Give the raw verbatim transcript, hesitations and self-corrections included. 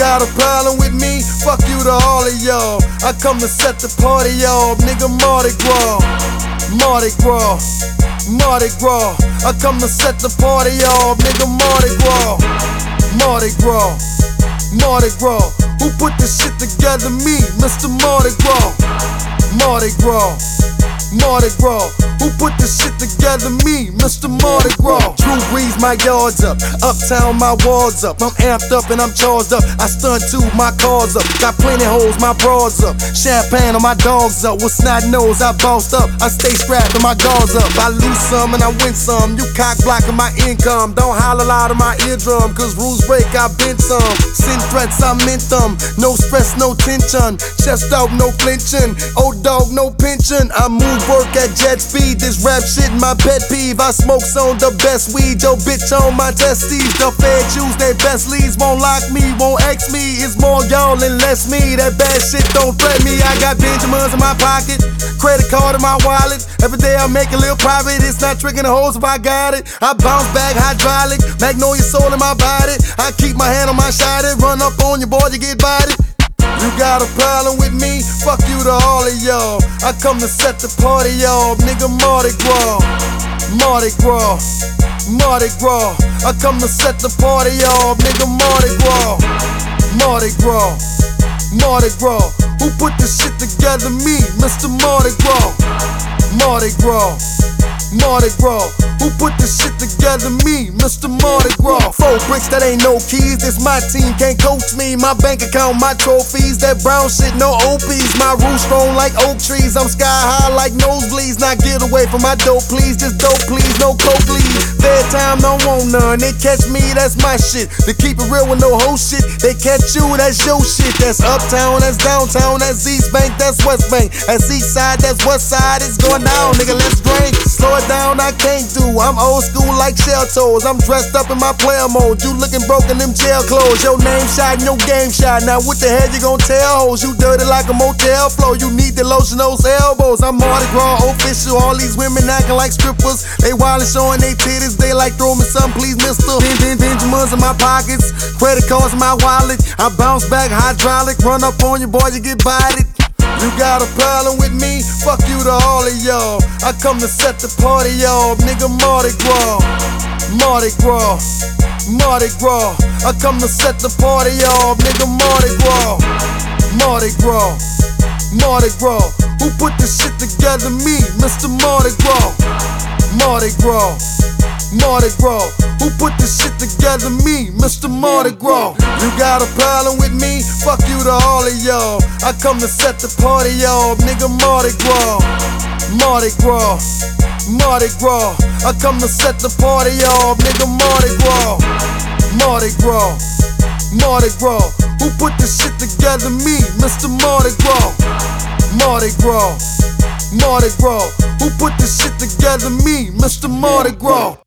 got a problem with me? Fuck you to all of y'all. I come to set the party off, nigga. Mardi Gras, Mardi Gras, Mardi Gras. I come to set the party off, nigga. Mardi Gras, Mardi Gras, Mardi Gras. Who put this shit together? Me, Mister Mardi Gras, Mardi Gras, Mardi Gras. Who put this shit together? Me, Mister Mardi Gras. Drew Brees, my yards up. Uptown, my walls up. I'm amped up and I'm charged up. I stunt too, my cars up. Got plenty hoes, my broads up. Champagne on my dogs up. With snot nose, I bossed up. I stay strapped and my guards up. I lose some and I win some. You cock blocking my income. Don't holler loud in my eardrum, cause rules break, I bent some. Send threats, I meant them. No stress, no tension. Chest out, no flinching. Old dog, no pension. I move work at jet speed. This rap shit my pet peeve. I smoke on the best weed. Yo bitch on my testes. The Fed choose their best leads. Won't lock me, won't X me. It's more y'all and less me. That bad shit don't threat me. I got Benjamins in my pocket, credit card in my wallet. Every day I make a little profit. It's not tricking the hoes if I got it. I bounce back hydraulic, Magnolia soul in my body. I keep my hand on my shot. Run up on your boy, you get bodied. You got a problem with me? Fuck you to all of y'all. I come to set the party off, nigga. Mardi Gras, Mardi Gras, Mardi Gras. I come to set the party off, nigga. Mardi Gras, Mardi Gras, Mardi Gras. Who put this shit together? Me, Mister Mardi Gras, Mardi Gras, Mardi Gras. Who put this shit together? Me, Mister Mardi Gras. Four bricks that ain't no keys. This my team, can't coach me. My bank account, my trophies. That brown shit, no O Ps. My roots strong like oak trees. I'm sky high like nosebleeds. Now get away from my dope, please. Just dope, please. No coke, please. Fair time, don't want none. They catch me, that's my shit. To keep it real with no hoe shit. They catch you, that's your shit. That's uptown, that's downtown, that's East Bank, that's West Bank. That's East Side, that's West Side. It's going down, nigga. Let's drink. Slow it down, I can't do. I'm old school like shell toes. I'm dressed up in my player mode. You looking broke in them jail clothes. Your name shot and your game shot. Now what the hell you gon' tell hoes? You dirty like a motel floor. You need to lotion those elbows. I'm Mardi Gras official. All these women acting like strippers. They wildin' showing they titties. They like throw me something, please, mister. Ben, ben, Benjamins in my pockets, credit cards in my wallet. I bounce back hydraulic. Run up on you, boy, you get bodied. You got a problem with me? Fuck you to all of y'all. I come to set the party off, nigga. Mardi Gras, Mardi Gras, Mardi Gras. I come to set the party off, nigga. Mardi Gras, Mardi Gras, Mardi Gras. Who put this shit together? Me, Mister Mardi Gras, Mardi Gras, Mardi Gras. Who put this shit together? Me, Mister Mardi Gras. You got a problem with me? Fuck you to all of y'all. I come to set the party off, nigga. Mardi Gras, Mardi Gras, Mardi Gras. I come to set the party off, nigga. Mardi Gras, Mardi Gras, Mardi Gras. Who put this shit together? Me, Mister Mardi Gras, Mardi Gras, Mardi Gras. Who put this shit together? Me, Mister Mardi Gras.